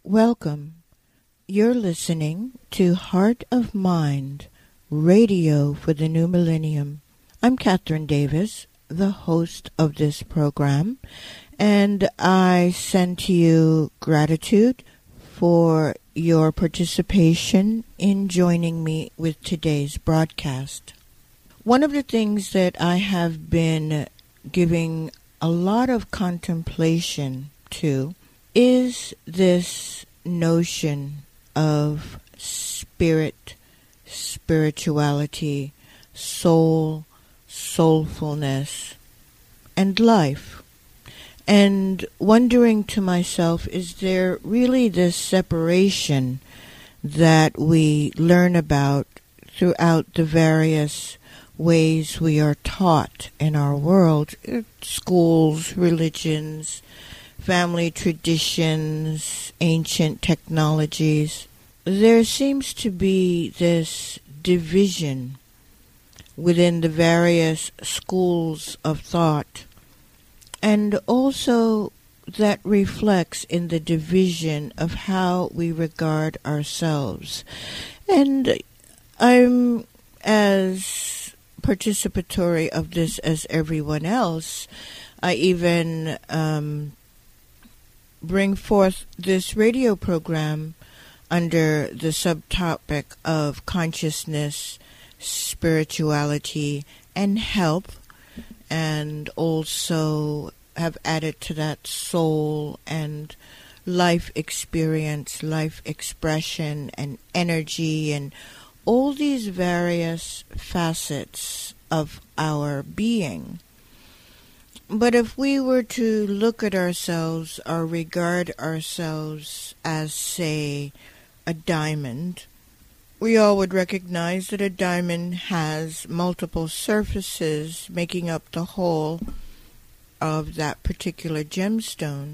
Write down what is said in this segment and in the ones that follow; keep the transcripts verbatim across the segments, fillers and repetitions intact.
Welcome. You're listening to Heart of Mind, radio for the new millennium. I'm Catherine Davis, the host of this program, and I send to you gratitude for your participation in joining me with today's broadcast. One of the things that I have been giving a lot of contemplation to is this notion of spirit, spirituality, soul, soulfulness, and life. And wondering to myself, is there really this separation that we learn about throughout the various ways we are taught in our world, schools, religions, family traditions, ancient technologies? There seems to be this division within the various schools of thought, and also that reflects in the division of how we regard ourselves. And I'm as participatory of this as everyone else. I even um, bring forth this radio program under the subtopic of consciousness, spirituality, and health, and also have added to that soul and life experience, life expression, and energy, and all these various facets of our being. But if we were to look at ourselves or regard ourselves as, say, a diamond, we all would recognize that a diamond has multiple surfaces making up the whole of that particular gemstone.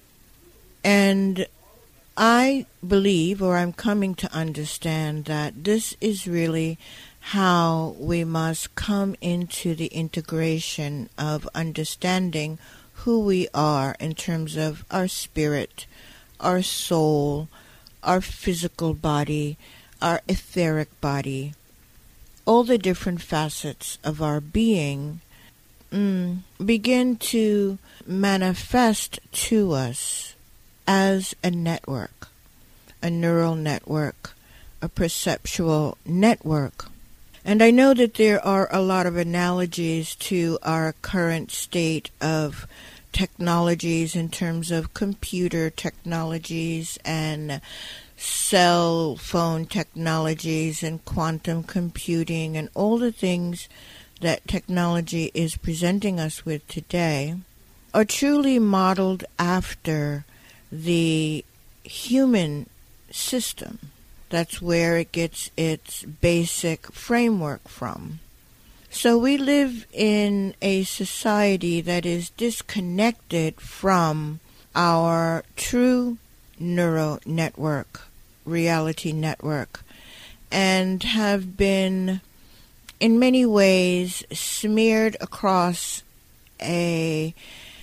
And I believe, or I'm coming to understand, that this is really how we must come into the integration of understanding who we are in terms of our spirit, our soul, our physical body, our etheric body, all the different facets of our being mm, begin to manifest to us as a network, a neural network, a perceptual network. And I know that there are a lot of analogies to our current state of technologies in terms of computer technologies and cell phone technologies and quantum computing and all the things that technology is presenting us with today are truly modeled after the human system. That's where it gets its basic framework from. So we live in a society that is disconnected from our true neural network, reality network, and have been in many ways smeared across a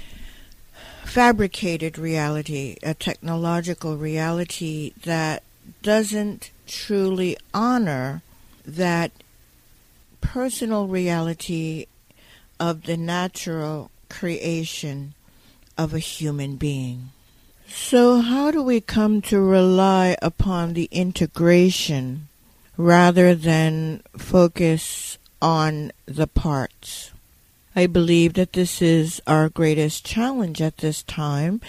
fabricated reality, a technological reality that doesn't truly honor that personal reality of the natural creation of a human being. So how do we come to rely upon the integration rather than focus on the parts? I believe that this is our greatest challenge at this time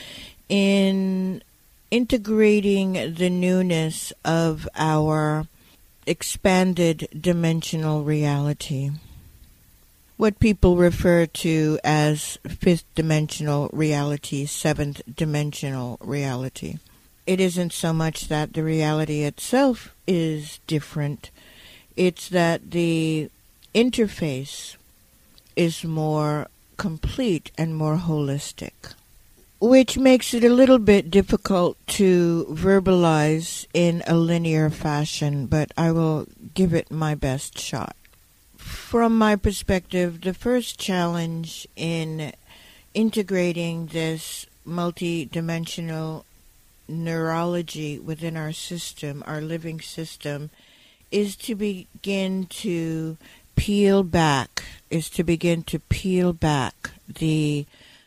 in integrating the newness of our expanded dimensional reality, what people refer to as fifth dimensional reality, seventh dimensional reality. It isn't so much that the reality itself is different, it's that the interface is more complete and more holistic, which makes it a little bit difficult to verbalize in a linear fashion, but I will give it my best shot. From my perspective, the first challenge in integrating this multi-dimensional neurology within our system, our living system, is to begin to peel back, is to begin to peel back the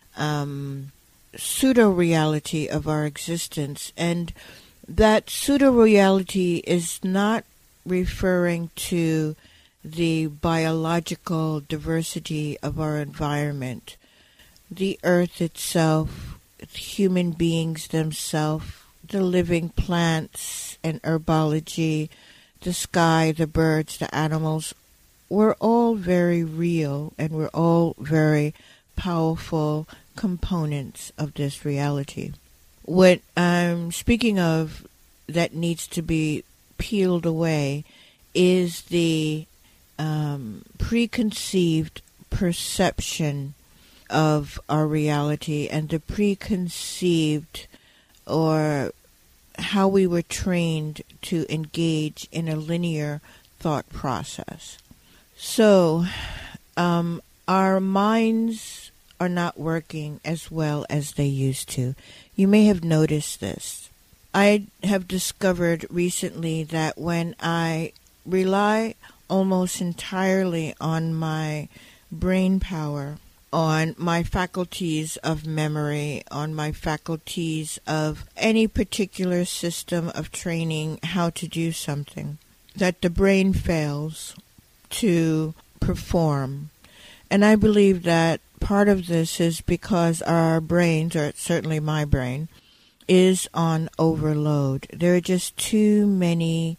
um, pseudo-reality of our existence. And that pseudo-reality is not referring to the biological diversity of our environment, the earth itself, human beings themselves, the living plants and herbology, the sky, the birds, the animals. We're all very real, and we're all very powerful components of this reality. What I'm speaking of that needs to be peeled away is the um, preconceived perception of our reality and the preconceived or how we were trained to engage in a linear thought process. So, um, our minds are not working as well as they used to. You may have noticed this. I have discovered recently that when I rely almost entirely on my brain power, on my faculties of memory, on my faculties of any particular system of training how to do something, that the brain fails to perform. And I believe that part of this is because our brains, or certainly my brain, is on overload. There are just too many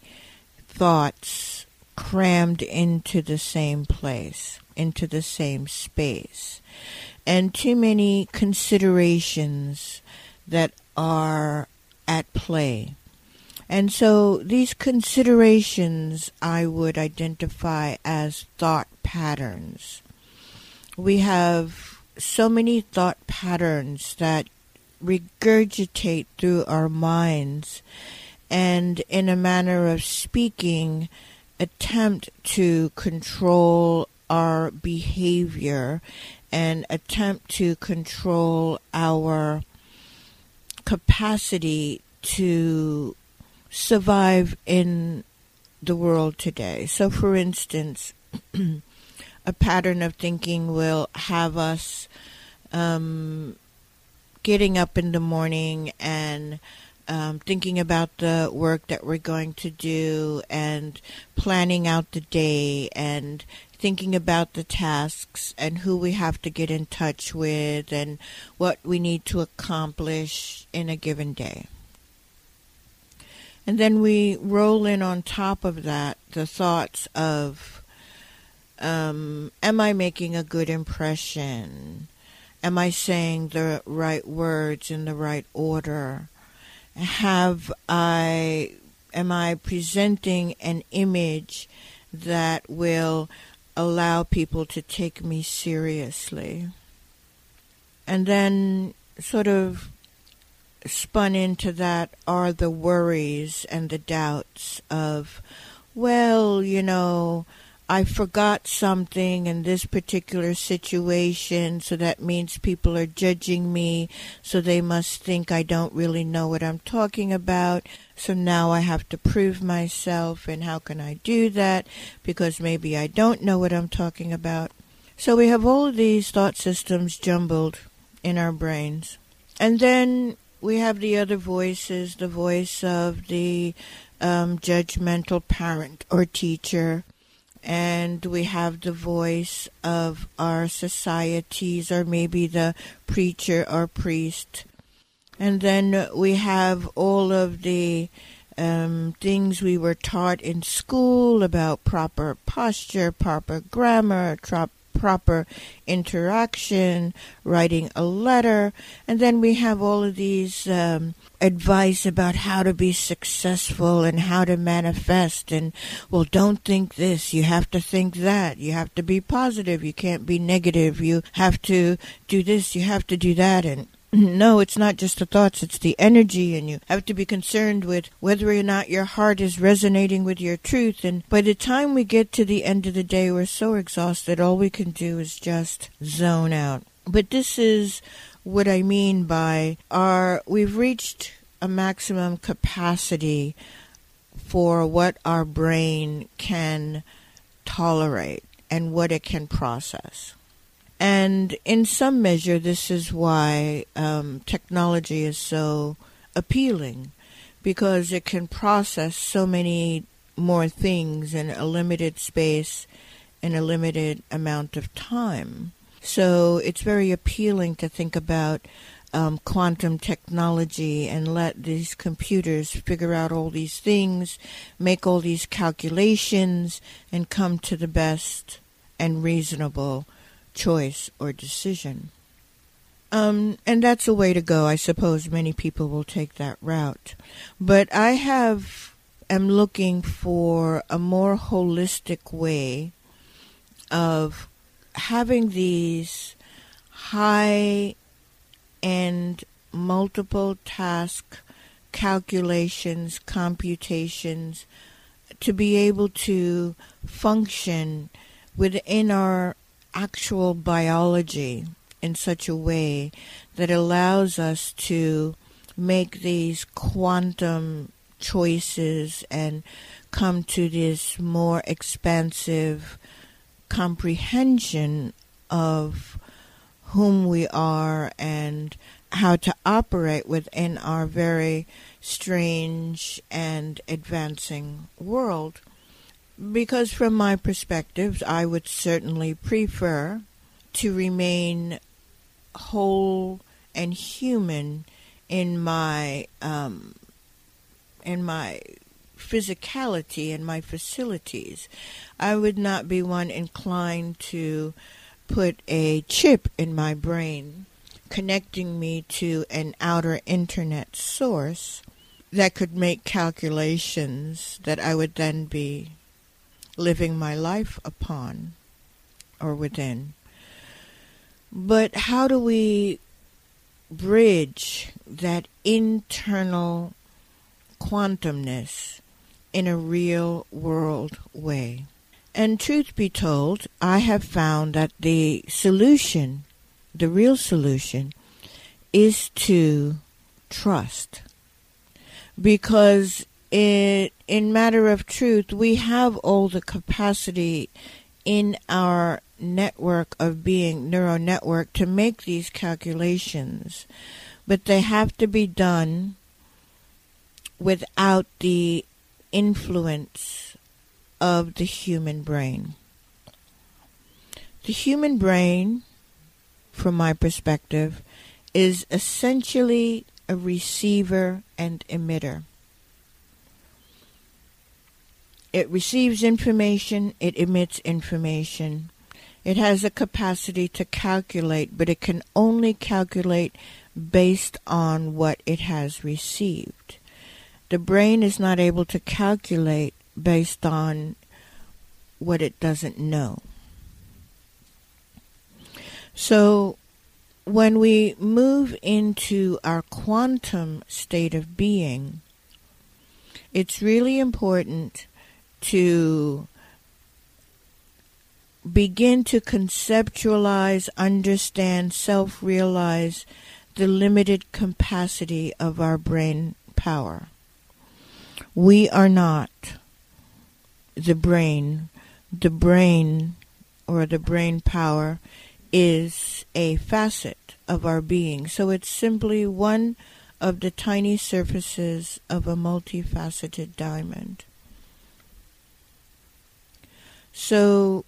thoughts crammed into the same place, into the same space, and too many considerations that are at play. And so these considerations I would identify as thought patterns. We have so many thought patterns that regurgitate through our minds and, in a manner of speaking, attempt to control our behavior and attempt to control our capacity to survive in the world today. So, for instance, a pattern of thinking will have us um, getting up in the morning and um, thinking about the work that we're going to do and planning out the day and thinking about the tasks and who we have to get in touch with and what we need to accomplish in a given day. And then we roll in on top of that the thoughts of, um, am I making a good impression? Am I saying the right words in the right order? Have I, am I presenting an image that will allow people to take me seriously? And then sort of spun into that are the worries and the doubts of, well, you know, I forgot something in this particular situation, so that means people are judging me, so they must think I don't really know what I'm talking about, so now I have to prove myself, and how can I do that, because maybe I don't know what I'm talking about. So we have all of these thought systems jumbled in our brains. And then we have the other voices, the voice of the um, judgmental parent or teacher, and we have the voice of our societies, or maybe the preacher or priest. And then we have all of the um, things we were taught in school about proper posture, proper grammar, trop- proper interaction, writing a letter, and then we have all of these um, advice about how to be successful and how to manifest, and, well, don't think this, you have to think that, you have to be positive, you can't be negative, you have to do this, you have to do that, and no, it's not just the thoughts, it's the energy, and you have to be concerned with whether or not your heart is resonating with your truth. And by the time we get to the end of the day, we're so exhausted, all we can do is just zone out. But this is what I mean by our, we've reached a maximum capacity for what our brain can tolerate and what it can process. And in some measure, this is why um, technology is so appealing, because it can process so many more things in a limited space in a limited amount of time. So it's very appealing to think about um, quantum technology and let these computers figure out all these things, make all these calculations, and come to the best and reasonable choice or decision. Um, and that's a way to go. I suppose many people will take that route. But I have am looking for a more holistic way of having these high and multiple task calculations, computations, to be able to function within our actual biology in such a way that allows us to make these quantum choices and come to this more expansive comprehension of whom we are and how to operate within our very strange and advancing world. Because from my perspective, I would certainly prefer to remain whole and human in my um, in my physicality and my facilities. I would not be one inclined to put a chip in my brain connecting me to an outer internet source that could make calculations that I would then be living my life upon or within. But how do we bridge that internal quantumness in a real world way? And truth be told, I have found that the solution, the real solution, is to trust. Because it, in matter of truth, we have all the capacity in our network of being, neural network, to make these calculations. But they have to be done without the influence of the human brain. The human brain, from my perspective, is essentially a receiver and emitter. It receives information, it emits information. It has a capacity to calculate, but it can only calculate based on what it has received. The brain is not able to calculate based on what it doesn't know. So when we move into our quantum state of being, it's really important to begin to conceptualize, understand, self-realize the limited capacity of our brain power. We are not the brain. The brain, or the brain power, is a facet of our being. So it's simply one of the tiny surfaces of a multifaceted diamond. So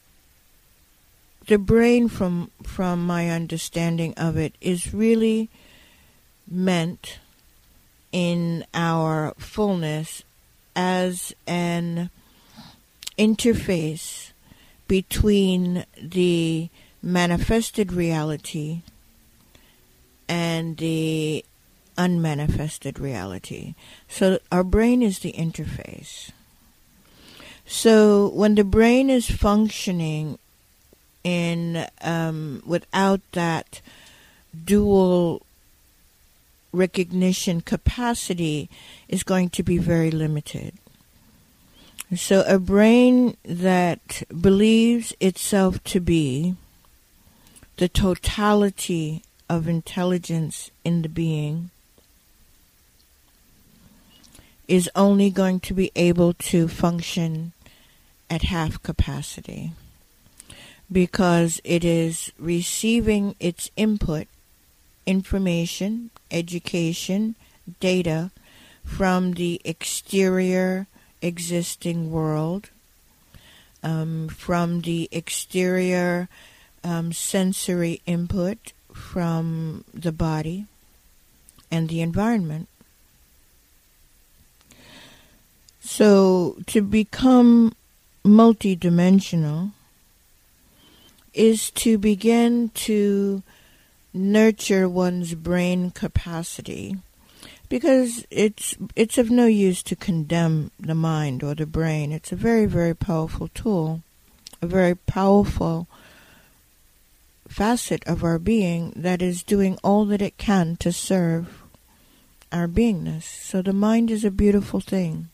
the brain, from from my understanding of it, is really meant in our fullness as an interface between the manifested reality and the unmanifested reality. So our brain is the interface. So when the brain is functioning in um, without that dual recognition capacity, is going to be very limited. So a brain that believes itself to be the totality of intelligence in the being is only going to be able to function at half capacity, because it is receiving its input, information, education, data from the exterior existing world, um, from the exterior um, sensory input from the body and the environment. So to become multidimensional is to begin to nurture one's brain capacity, because it's it's of no use to condemn the mind or the brain. It's a very, very powerful tool, a very powerful facet of our being that is doing all that it can to serve our beingness. So the mind is a beautiful thing.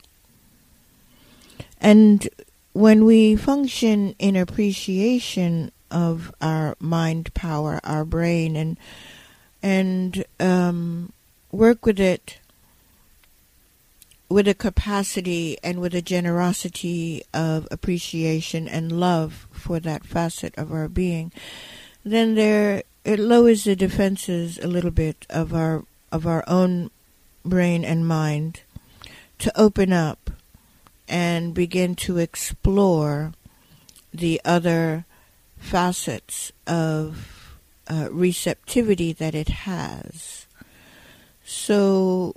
And when we function in appreciation of our mind power, our brain, and and um, work with it with a capacity and with a generosity of appreciation and love for that facet of our being, then there it lowers the defenses a little bit of our of our own brain and mind to open up and begin to explore the other facets of uh, receptivity that it has. So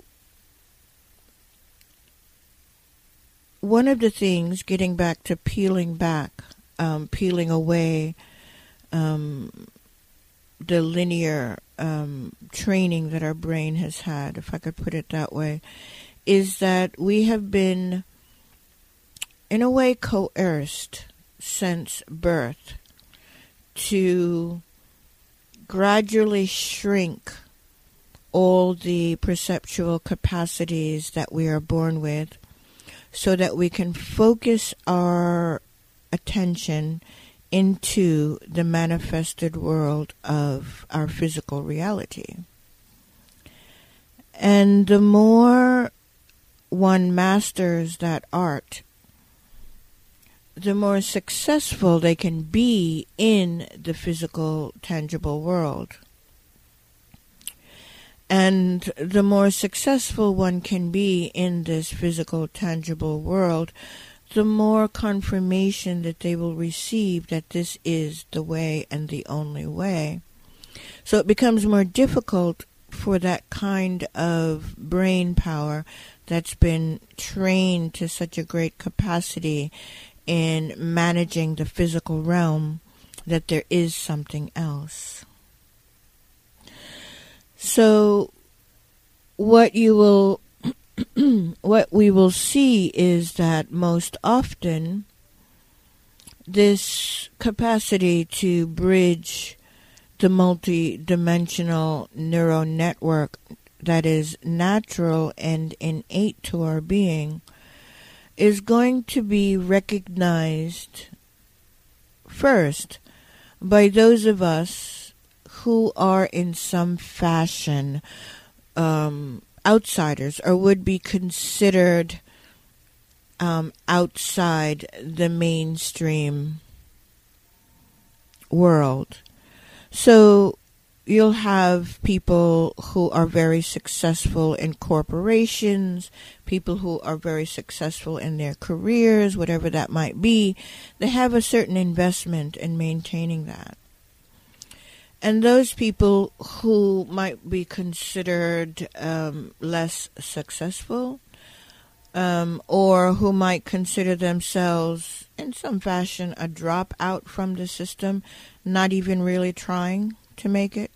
one of the things, getting back to peeling back, um, peeling away um, the linear um, training that our brain has had, if I could put it that way, is that we have been in a way coerced since birth to gradually shrink all the perceptual capacities that we are born with, so that we can focus our attention into the manifested world of our physical reality. And the more one masters that art, the more successful they can be in the physical, tangible world. And the more successful one can be in this physical, tangible world, the more confirmation that they will receive that this is the way and the only way. So it becomes more difficult for that kind of brain power that's been trained to such a great capacity in managing the physical realm, that there is something else. So what you will what we will see is that most often this capacity to bridge the multi-dimensional neural network that is natural and innate to our being is going to be recognized first by those of us who are in some fashion um, outsiders, or would be considered um, outside the mainstream world. So you'll have people who are very successful in corporations, people who are very successful in their careers, whatever that might be. They have a certain investment in maintaining that. And those people who might be considered um, less successful, um, or who might consider themselves in some fashion a dropout from the system, not even really trying to make it.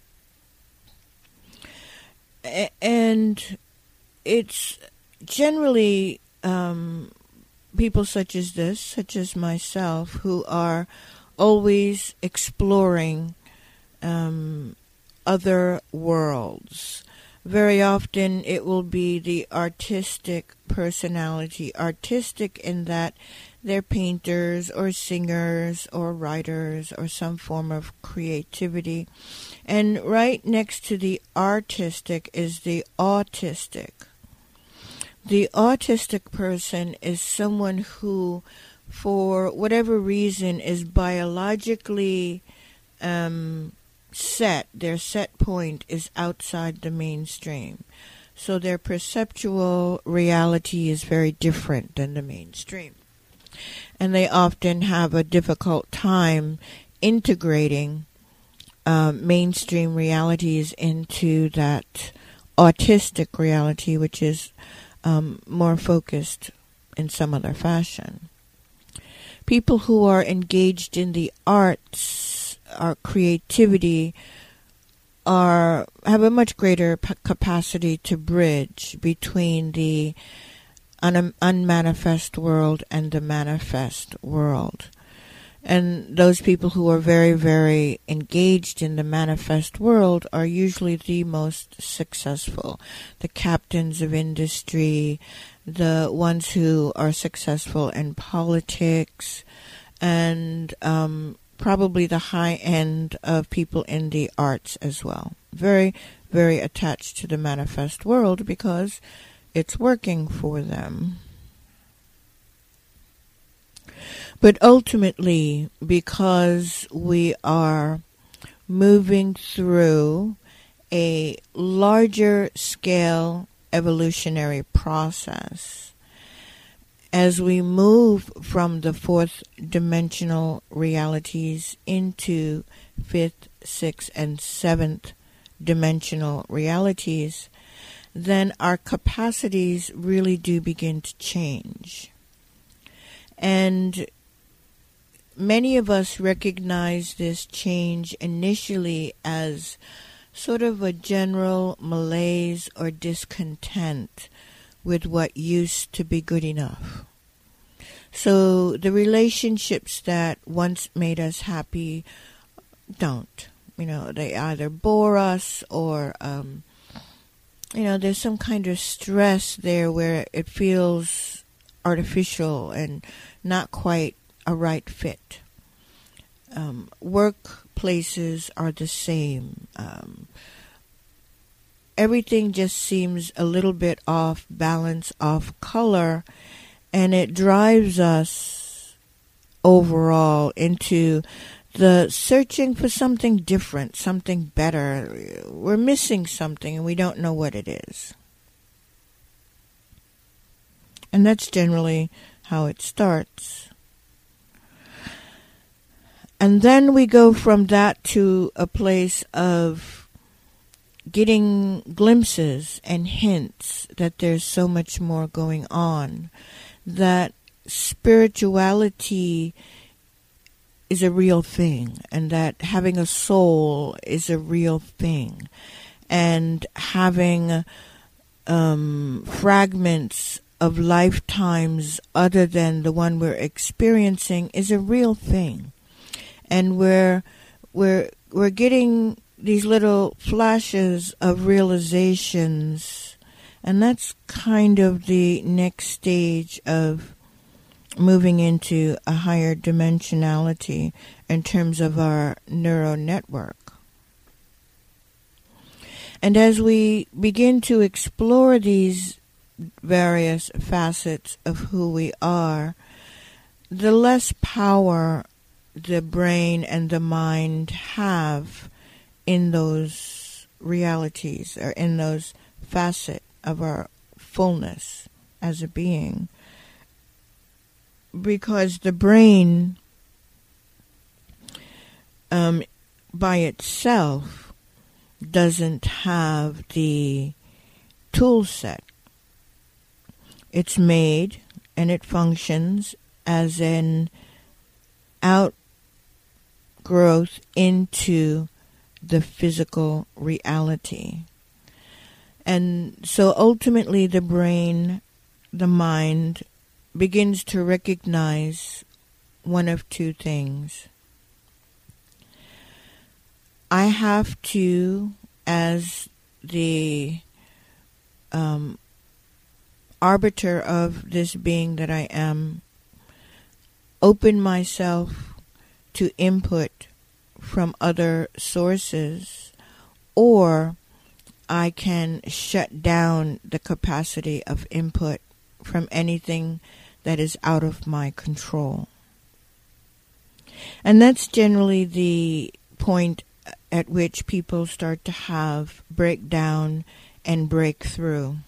And it's generally um, people such as this, such as myself, who are always exploring um, other worlds. Very often it will be the artistic personality, artistic in that they're painters or singers or writers or some form of creativity. And right next to the artistic is the autistic. The autistic person is someone who, for whatever reason, is biologically um, set. Their set point is outside the mainstream. So their perceptual reality is very different than the mainstream. And they often have a difficult time integrating um, mainstream realities into that autistic reality, which is um, more focused in some other fashion. People who are engaged in the arts, our creativity, are have a much greater p- capacity to bridge between the un- unmanifest world and the manifest world. And those people who are very, very engaged in the manifest world are usually the most successful. The captains of industry, the ones who are successful in politics, and um, probably the high end of people in the arts as well. Very, very attached to the manifest world because it's working for them. But ultimately, because we are moving through a larger scale evolutionary process, as we move from the fourth dimensional realities into fifth, sixth, and seventh dimensional realities, then our capacities really do begin to change. And many of us recognize this change initially as sort of a general malaise or discontent with what used to be good enough. So the relationships that once made us happy don't. You know, they either bore us or, um, you know, there's some kind of stress there where it feels artificial and not quite a right fit. Um, workplaces are the same. Um, everything just seems a little bit off balance, off color, and it drives us overall into the searching for something different, something better. We're missing something and we don't know what it is. And that's generally how it starts. And then we go from that to a place of getting glimpses and hints that there's so much more going on, that spirituality is a real thing, and that having a soul is a real thing, and having um, fragments of lifetimes other than the one we're experiencing is a real thing. And we're we're we're getting these little flashes of realizations, and that's kind of the next stage of moving into a higher dimensionality in terms of our neural network. And as we begin to explore these various facets of who we are, the less power the brain and the mind have in those realities or in those facets of our fullness as a being. Because the brain um, by itself doesn't have the tool set. It's made and it functions as an outgrowth into the physical reality. And so ultimately the brain, the mind, begins to recognize one of two things. I have to, as the um, arbiter of this being that I am, open myself to input from other sources, or I can shut down the capacity of input from anything that is out of my control. And that's generally the point at which people start to have breakdown and breakthrough,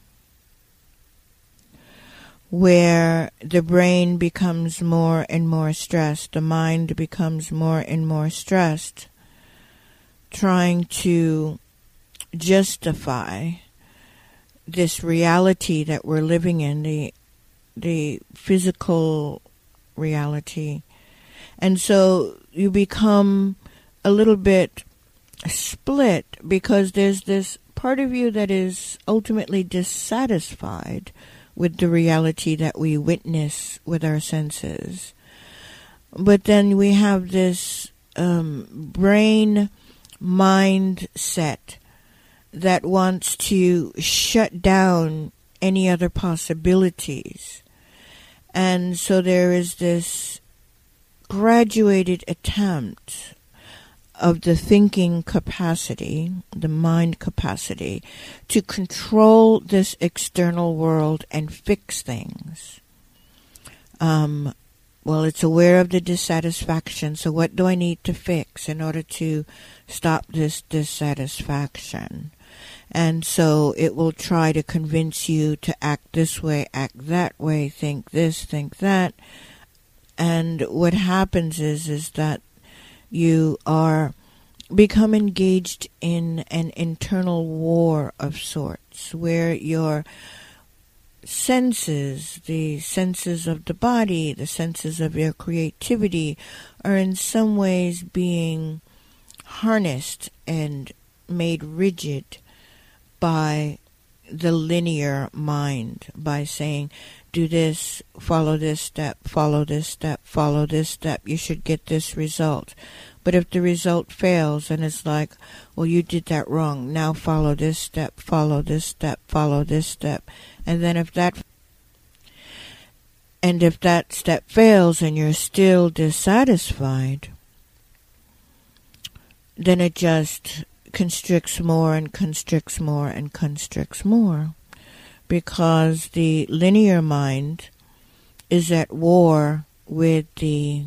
where the brain becomes more and more stressed, the mind becomes more and more stressed, trying to justify this reality that we're living in, the the physical reality. And so you become a little bit split because there's this part of you that is ultimately dissatisfied with the reality that we witness with our senses. But then we have this um, brain mindset that wants to shut down any other possibilities. And so there is this graduated attempt of the thinking capacity, the mind capacity, to control this external world and fix things. Um, well, it's aware of the dissatisfaction, so what do I need to fix in order to stop this dissatisfaction? And so it will try to convince you to act this way, act that way, think this, think that. And what happens is, is that you are become engaged in an internal war of sorts, where your senses, the senses of the body, the senses of your creativity, are in some ways being harnessed and made rigid by the linear mind, by saying, do this, follow this step, follow this step, follow this step, you should get this result. But if the result fails and it's like, well, you did that wrong, now follow this step, follow this step, follow this step. And then if that and if that step fails and you're still dissatisfied, then it just constricts more and constricts more and constricts more, because the linear mind is at war with the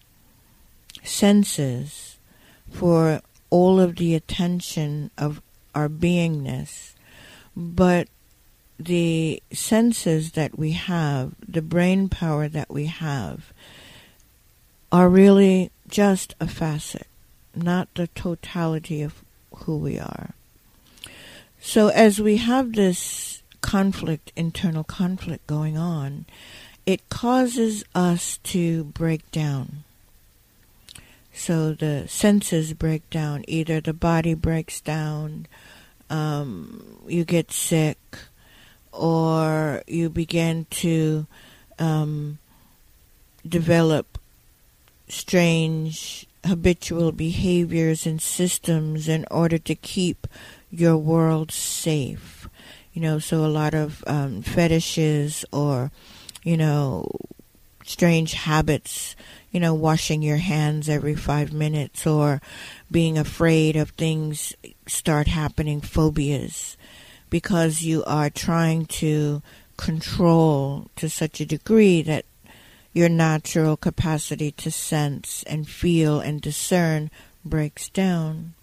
senses for all of the attention of our beingness. But the senses that we have, the brain power that we have, are really just a facet, not the totality of who we are. So as we have this conflict, internal conflict going on, it causes us to break down. So the senses break down. Either the body breaks down, um, you get sick, or you begin to um, develop strange habitual behaviors and systems in order to keep your world safe. You know, so a lot of um, fetishes or, you know, strange habits, you know, washing your hands every five minutes or being afraid of things start happening, phobias, because you are trying to control to such a degree that your natural capacity to sense and feel and discern breaks down.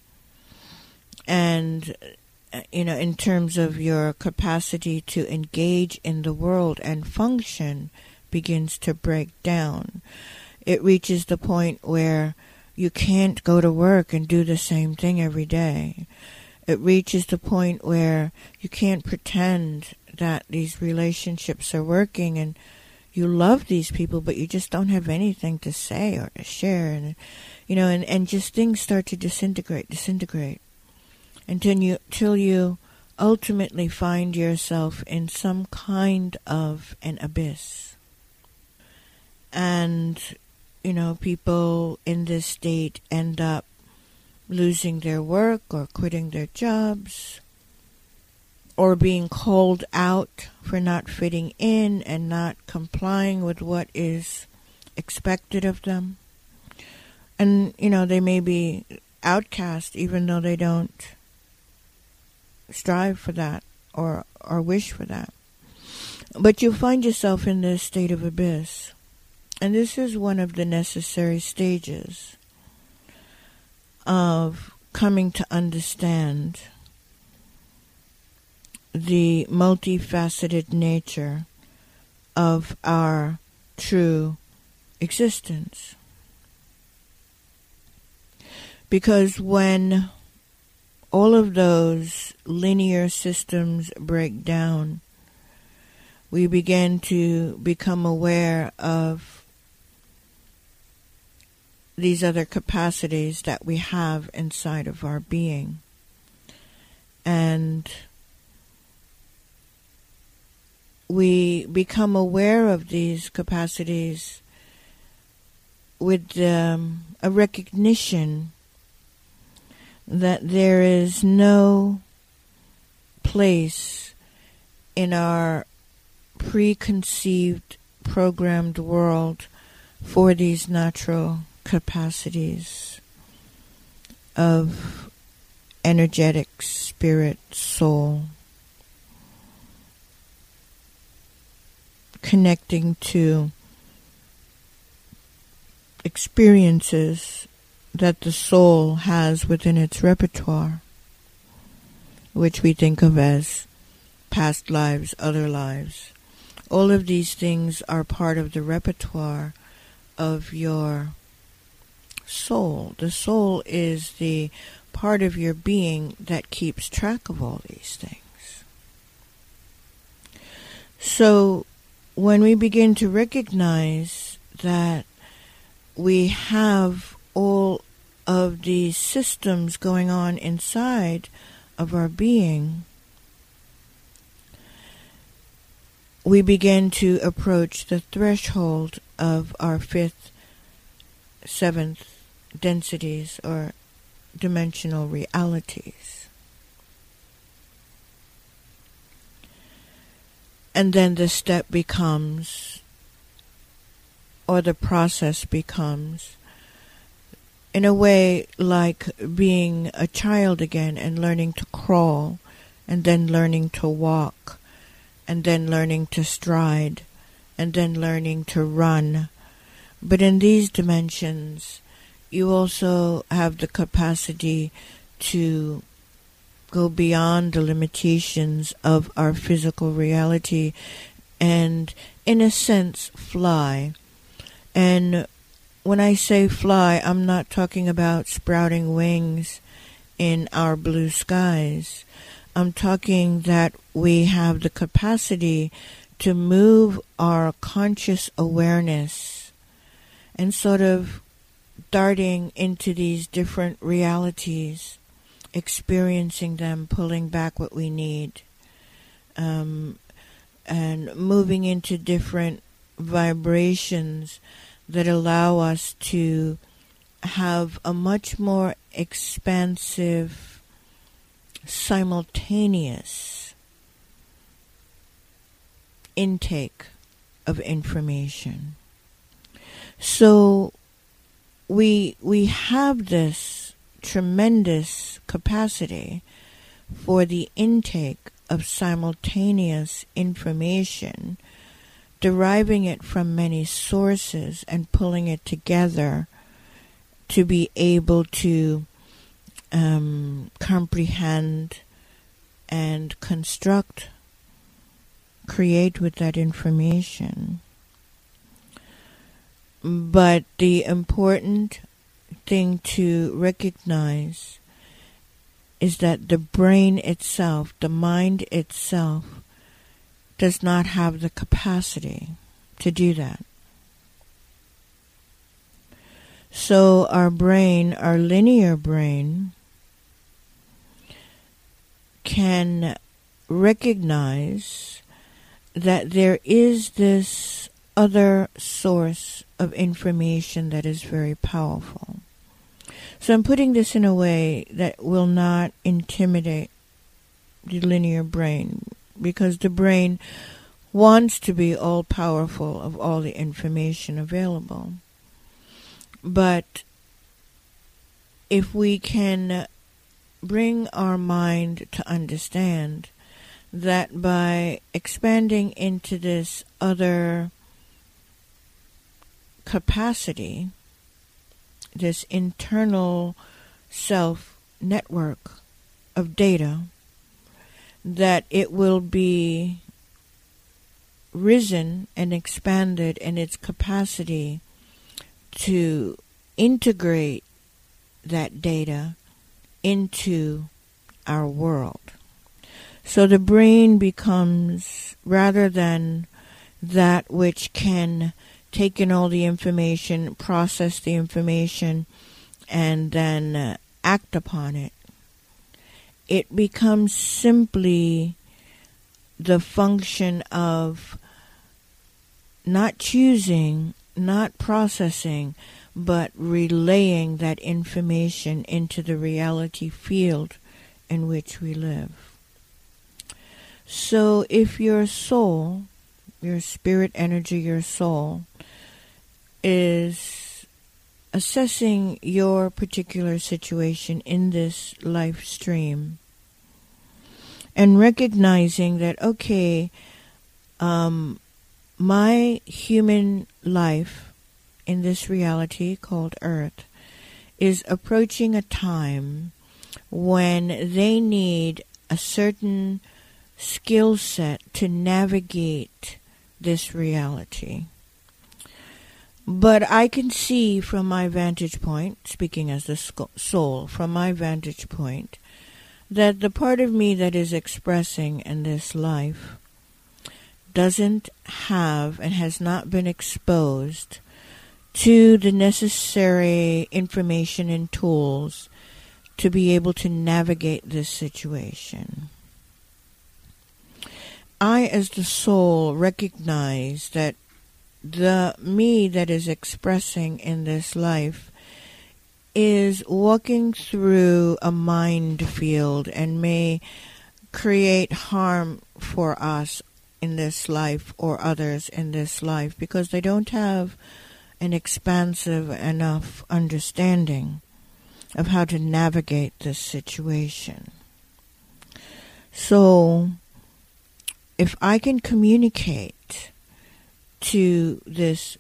And, you know, in terms of your capacity to engage in the world and function begins to break down. It reaches the point where you can't go to work and do the same thing every day. It reaches the point where you can't pretend that these relationships are working and you love these people, but you just don't have anything to say or to share. And, you know, and, and just things start to disintegrate, disintegrate. Until you, till you ultimately find yourself in some kind of an abyss. And, you know, people in this state end up losing their work or quitting their jobs, or being called out for not fitting in and not complying with what is expected of them. And, you know, they may be outcast even though they don't strive for that or, or wish for that. But you find yourself in this state of abyss. And this is one of the necessary stages of coming to understand the multifaceted nature of our true existence. Because when all of those linear systems break down, we begin to become aware of these other capacities that we have inside of our being. And we become aware of these capacities with um, a recognition that there is no place in our preconceived, programmed world for these natural capacities of energetic spirit, soul, connecting to experiences that the soul has within its repertoire, which we think of as past lives, other lives. All of these things are part of the repertoire of your soul. The soul is the part of your being that keeps track of all these things. So when we begin to recognize that we have all of these systems going on inside of our being, we begin to approach the threshold of our fifth, seventh densities or dimensional realities. And then the step becomes, or the process becomes, in a way like being a child again and learning to crawl, and then learning to walk, and then learning to stride, and then learning to run. But in these dimensions, you also have the capacity to go beyond the limitations of our physical reality and, in a sense, fly. And when I say fly, I'm not talking about sprouting wings in our blue skies. I'm talking that we have the capacity to move our conscious awareness and sort of darting into these different realities, experiencing them, pulling back what we need, um, and moving into different vibrations that allow us to have a much more expansive, simultaneous intake of information. So we we have this tremendous capacity for the intake of simultaneous information, deriving it from many sources and pulling it together to be able to um, comprehend and construct, create with that information. But the important thing to recognize is that the brain itself, the mind itself, does not have the capacity to do that. So our brain, our linear brain, can recognize that there is this other source of information that is very powerful. So I'm putting this in a way that will not intimidate the linear brain, because the brain wants to be all-powerful of all the information available. But if we can bring our mind to understand that by expanding into this other capacity, this internal self network of data, that it will be risen and expanded in its capacity to integrate that data into our world. So the brain becomes, rather than that which can take in all the information, process the information, and then uh, act upon it, it becomes simply the function of not choosing, not processing, but relaying that information into the reality field in which we live. So if your soul, your spirit energy, your soul, is assessing your particular situation in this life stream and recognizing that, okay, um, my human life in this reality called Earth is approaching a time when they need a certain skill set to navigate this reality. But I can see from my vantage point, speaking as the soul, from my vantage point, that the part of me that is expressing in this life doesn't have and has not been exposed to the necessary information and tools to be able to navigate this situation. I, as the soul, recognize that the me that is expressing in this life is walking through a mind field and may create harm for us in this life or others in this life because they don't have an expansive enough understanding of how to navigate this situation. So, if I can communicate to this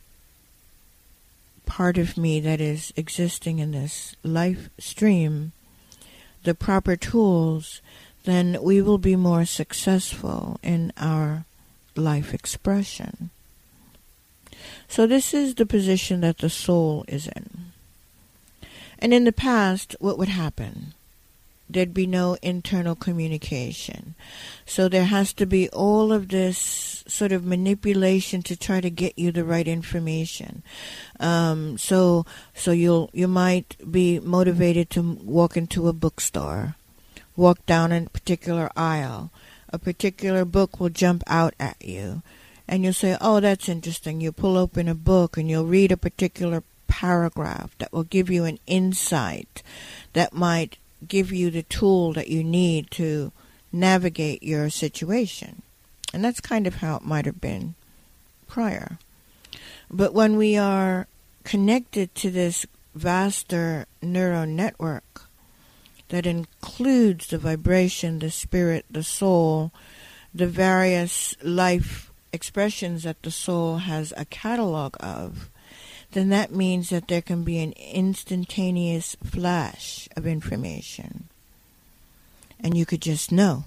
part of me that is existing in this life stream the proper tools, then we will be more successful in our life expression. So this is the position that the soul is in. And in the past, what would happen? There'd be no internal communication. So there has to be all of this sort of manipulation to try to get you the right information. Um, so so you'll you might be motivated to walk into a bookstore, walk down a particular aisle. A particular book will jump out at you. And you'll say, oh, that's interesting. You pull open a book and you'll read a particular paragraph that will give you an insight that might give you the tool that you need to navigate your situation. And that's kind of how it might have been prior. But when we are connected to this vaster neural network that includes the vibration, the spirit, the soul, the various life expressions that the soul has a catalog of, then that means that there can be an instantaneous flash of information. And you could just know.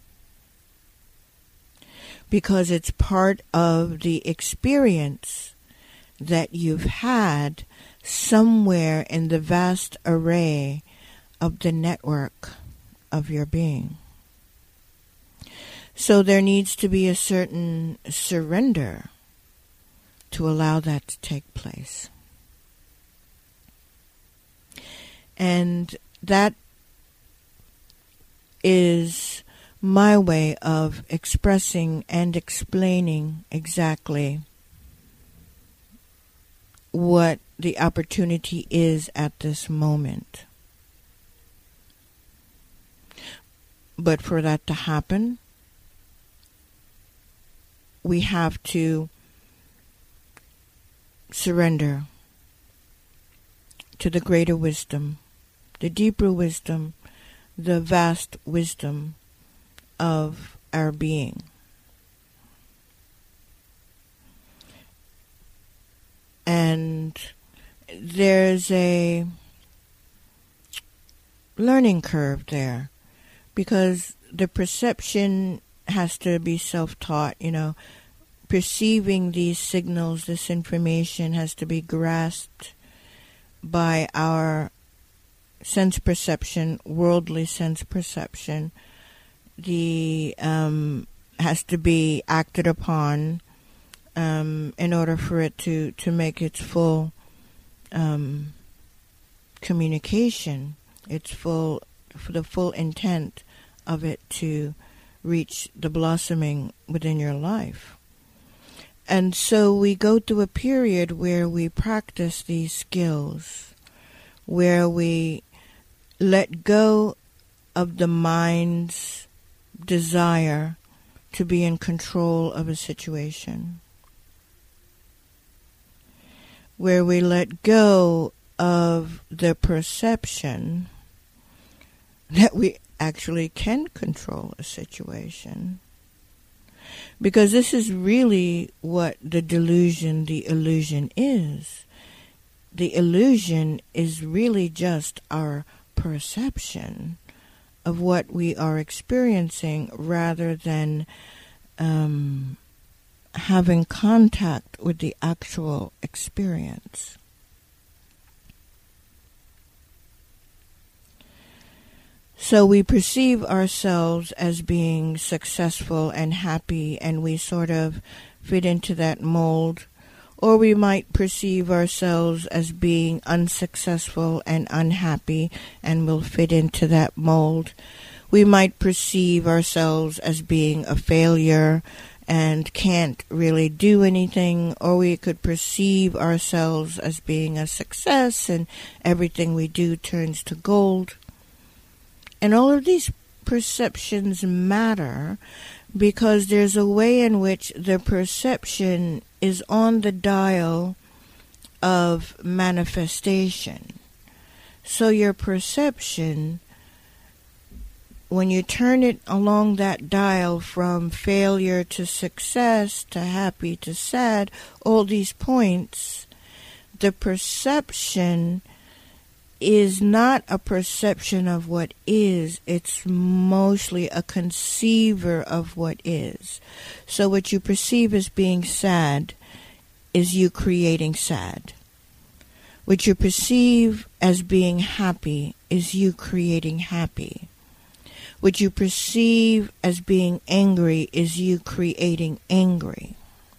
Because it's part of the experience that you've had somewhere in the vast array of the network of your being. So there needs to be a certain surrender to allow that to take place. And that is my way of expressing and explaining exactly what the opportunity is at this moment. But for that to happen, we have to surrender to the greater wisdom, the deeper wisdom the vast wisdom of our being. And there's a learning curve there, because the perception has to be self-taught, you know. Perceiving these signals, this information has to be grasped by our sense perception, worldly sense perception. The um, has to be acted upon um, in order for it to, to make its full um, communication, its full, for the full intent of it to reach the blossoming within your life. And so we go through a period where we practice these skills, where we let go of the mind's desire to be in control of a situation, where we let go of the perception that we actually can control a situation. Because this is really what the delusion, the illusion is. The illusion is really just our perception of what we are experiencing, rather than um, having contact with the actual experience. So we perceive ourselves as being successful and happy, and we sort of fit into that mold. Or we might perceive ourselves as being unsuccessful and unhappy, and will fit into that mold. We might perceive ourselves as being a failure and can't really do anything, or we could perceive ourselves as being a success and everything we do turns to gold. And all of these perceptions matter, because there's a way in which the perception is on the dial of manifestation. So your perception, when you turn it along that dial from failure to success to happy to sad, all these points, the perception is not a perception of what is, it's mostly a conceiver of what is. So what you perceive as being sad is you creating sad. What you perceive as being happy is you creating happy. What you perceive as being angry is you creating angry.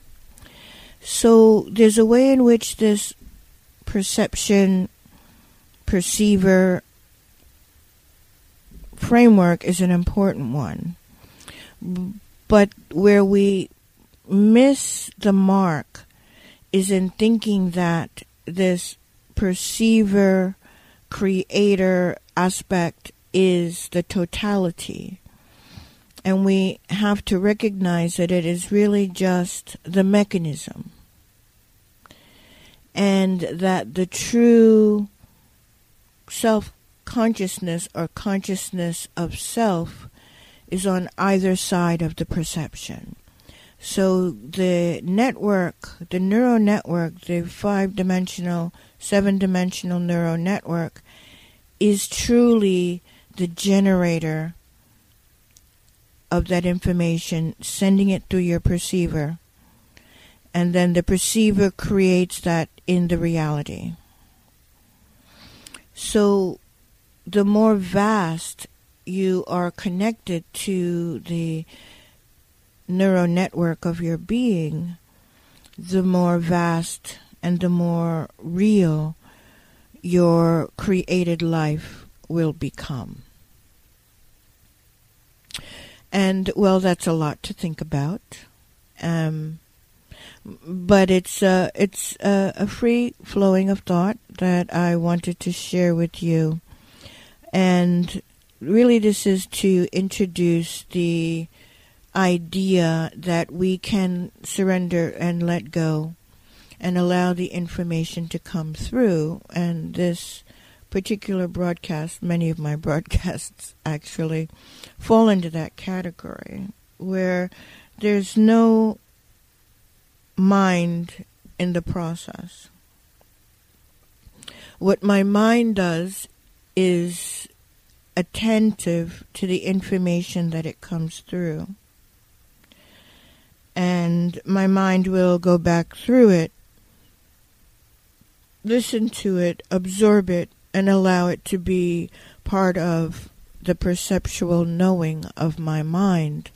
So there's a way in which this perception perceiver framework is an important one. But where we miss the mark is in thinking that this perceiver, creator aspect is the totality. And we have to recognize that it is really just the mechanism. And that the true self-consciousness or consciousness of self is on either side of the perception. So the network, the neural network, the five-dimensional, seven-dimensional neural network is truly the generator of that information, sending it through your perceiver. And then the perceiver creates that in the reality. So the more vast you are connected to the neural network of your being, the more vast and the more real your created life will become. And, well, that's a lot to think about. Um, but it's uh, it's uh, a free flowing of thought that I wanted to share with you. And really this is to introduce the idea that we can surrender and let go and allow the information to come through. And this particular broadcast, many of my broadcasts actually fall into that category, where there's no mind in the process. What my mind does is attentive to the information that it comes through. And my mind will go back through it, listen to it, absorb it, and allow it to be part of the perceptual knowing of my mind.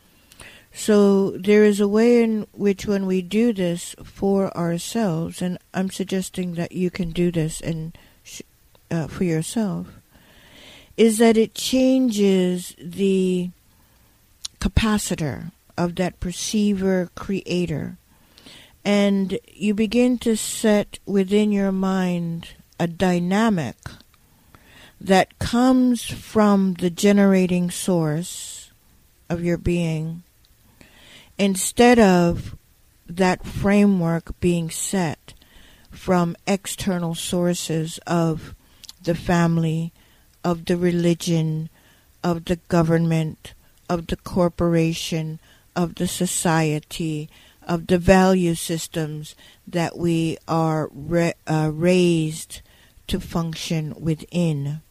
So there is a way in which when we do this for ourselves, and I'm suggesting that you can do this and sh- uh, for yourself, is that it changes the capacitor of that perceiver creator. And you begin to set within your mind a dynamic that comes from the generating source of your being, instead of that framework being set from external sources of the family, of the religion, of the government, of the corporation, of the society, of the value systems that we are ra- uh, raised to function within.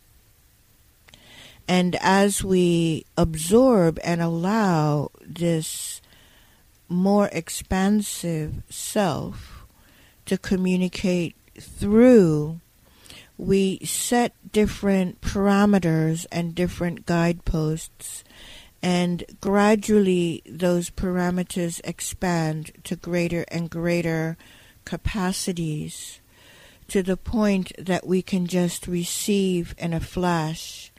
And as we absorb and allow this more expansive self to communicate through, we set different parameters and different guideposts, and gradually those parameters expand to greater and greater capacities, to the point that we can just receive in a flash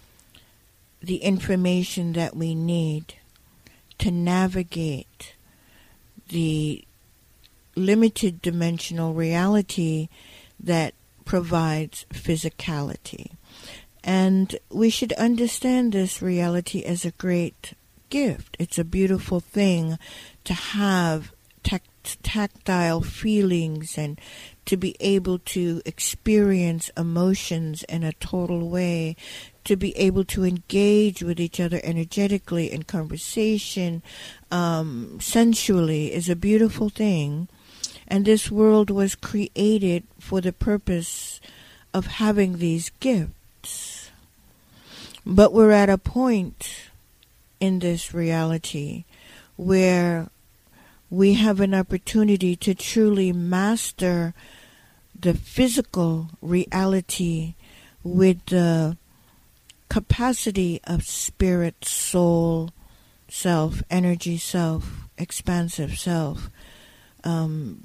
the information that we need to navigate the limited dimensional reality that provides physicality. And we should understand this reality as a great gift. It's a beautiful thing to have tact- tactile feelings and to be able to experience emotions in a total way, to be able to engage with each other energetically in conversation, um, sensually, is a beautiful thing. And this world was created for the purpose of having these gifts. But we're at a point in this reality where we have an opportunity to truly master the physical reality with the capacity of spirit, soul, self, energy self, expansive self, um,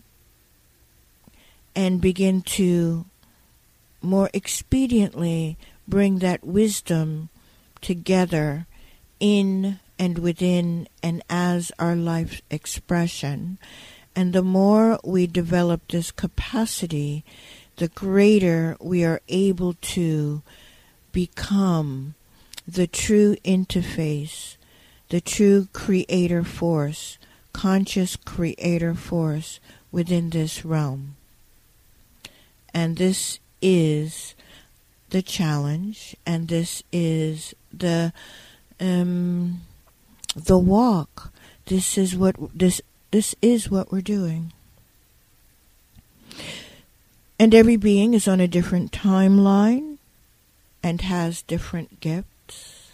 and begin to more expediently bring that wisdom together in and within and as our life expression. And the more we develop this capacity, the greater we are able to become the true interface, the true creator force, conscious creator force within this realm. And this is the challenge, and this is the um, the walk. This is what this this is what we're doing. And every being is on a different timeline and has different gifts.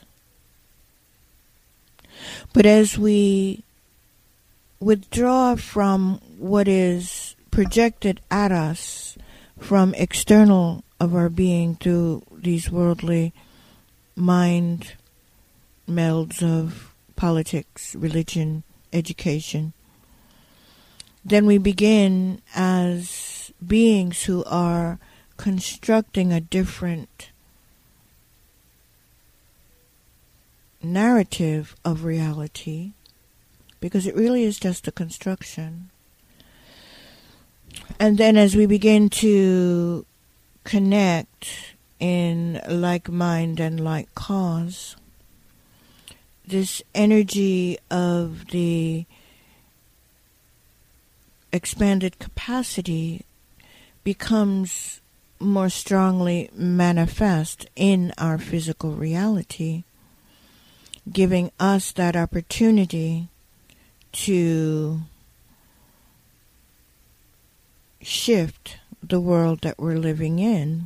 But as we withdraw from what is projected at us from external of our being through these worldly mind melds of politics, religion, education, then we begin as beings who are constructing a different narrative of reality, because it really is just a construction. And then as we begin to connect in like mind and like cause, this energy of the expanded capacity becomes more strongly manifest in our physical reality, giving us that opportunity to shift the world that we're living in.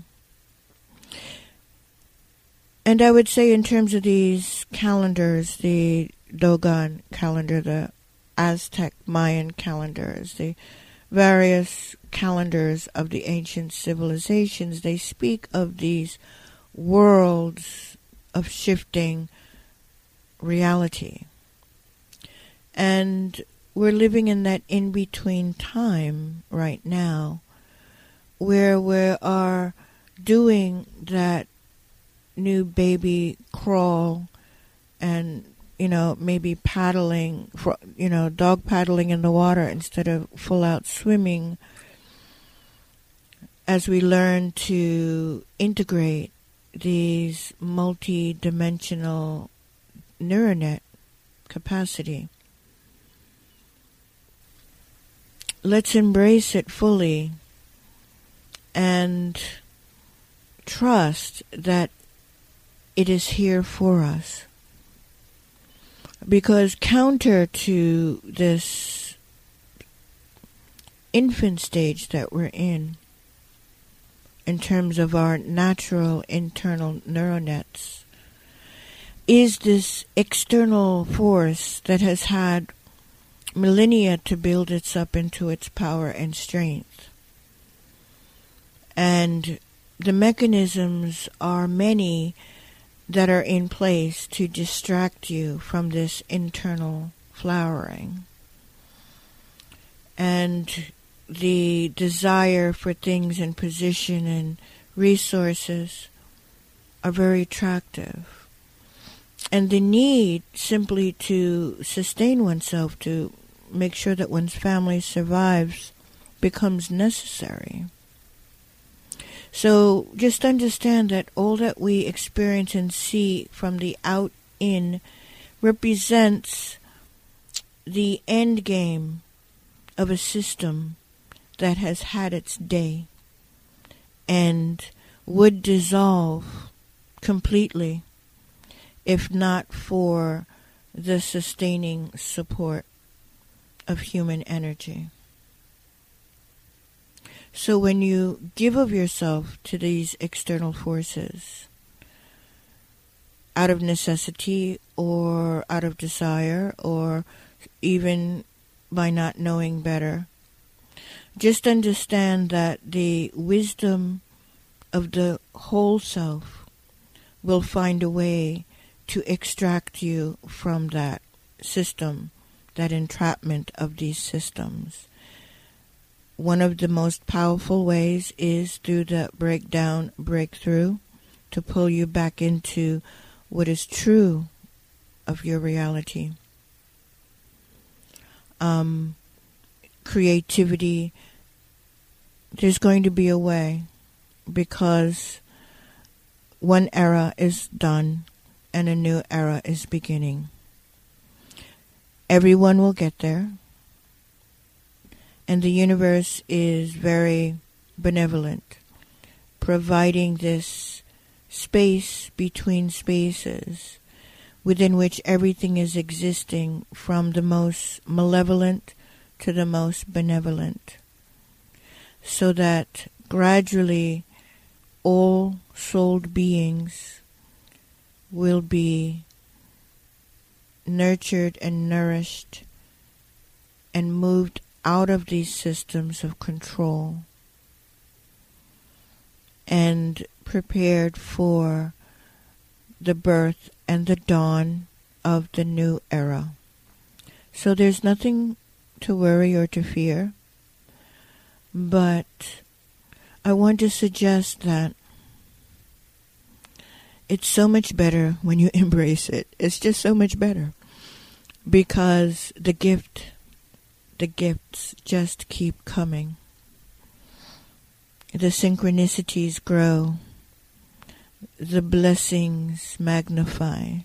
And I would say in terms of these calendars, the Dogon calendar, the Aztec Mayan calendars, the various calendars of the ancient civilizations, they speak of these worlds of shifting reality. And we're living in that in-between time right now where we are doing that new baby crawl and, you know, maybe paddling, for, you know, dog paddling in the water instead of full out swimming, as we learn to integrate these multi-dimensional neuronet capacity. Let's embrace it fully and trust that it is here for us. Because counter to this infant stage that we're in, in terms of our natural internal neuronets, is this external force that has had millennia to build its up into its power and strength. And the mechanisms are many that are in place to distract you from this internal flowering. And the desire for things in position and resources are very attractive. And the need simply to sustain oneself, to make sure that one's family survives, becomes necessary. So just understand that all that we experience and see from the out in represents the end game of a system that has had its day and would dissolve completely if not for the sustaining support of human energy. So when you give of yourself to these external forces, out of necessity or out of desire or even by not knowing better, just understand that the wisdom of the whole self will find a way to extract you from that system, that entrapment of these systems. One of the most powerful ways is through the breakdown, breakthrough, to pull you back into what is true of your reality. Um, creativity, there's going to be a way, because one era is done and a new era is beginning. Everyone will get there. And the universe is very benevolent, providing this space between spaces within which everything is existing, from the most malevolent to the most benevolent, so that gradually all souled beings will be nurtured and nourished and moved out of these systems of control and prepared for the birth and the dawn of the new era. So there's nothing to worry or to fear, but I want to suggest that it's so much better when you embrace it. It's just so much better, because the gift The gifts just keep coming. The synchronicities grow. The blessings magnify.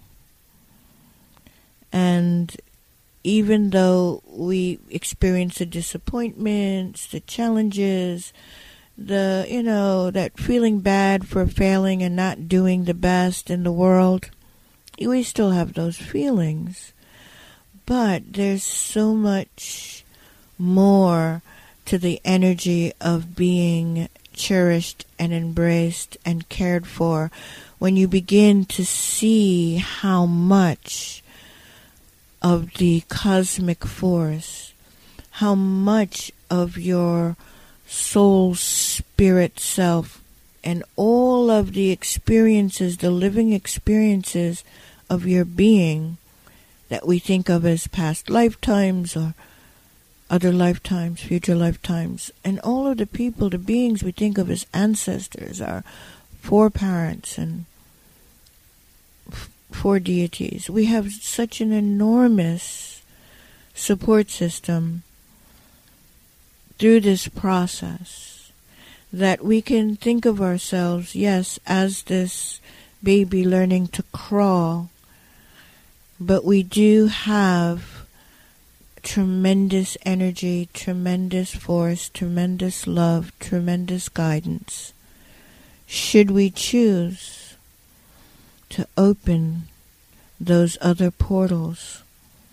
And even though we experience the disappointments, the challenges, the, you know, that feeling bad for failing and not doing the best in the world. We still have those feelings. But there's so much more to the energy of being cherished and embraced and cared for when you begin to see how much of the cosmic force, how much of your soul, spirit, self, and all of the experiences, the living experiences of your being that we think of as past lifetimes or other lifetimes, future lifetimes, and all of the people, the beings we think of as ancestors, our foreparents and f- four deities. We have such an enormous support system through this process that we can think of ourselves, yes, as this baby learning to crawl, but we do have tremendous energy, tremendous force, tremendous love, tremendous guidance, should we choose to open those other portals.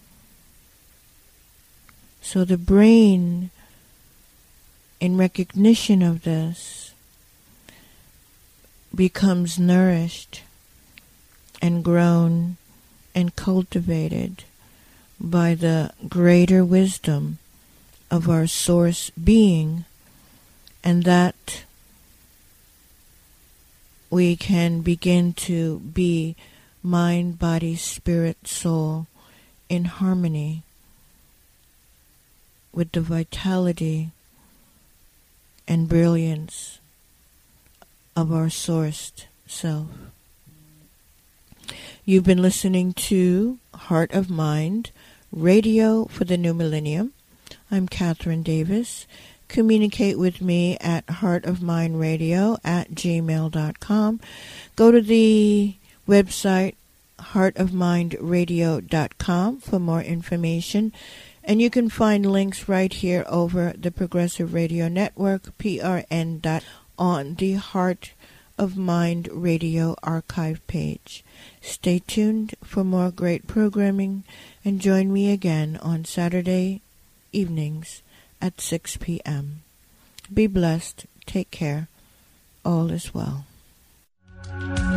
So the brain, in recognition of this, becomes nourished and grown and cultivated by the greater wisdom of our source being, and that we can begin to be mind, body, spirit, soul in harmony with the vitality and brilliance of our sourced self. You've been listening to Heart of Mind, Radio for the New Millennium. I'm Catherine Davis. Communicate with me at heartofmindradio at gmail dot com. Go to the website heart of mind radio dot com for more information. And you can find links right here over the Progressive Radio Network, P R N dot on the Heart of Mind Radio archive page. Stay tuned for more great programming and join me again on Saturday evenings at six p.m. Be blessed. Take care. All is well.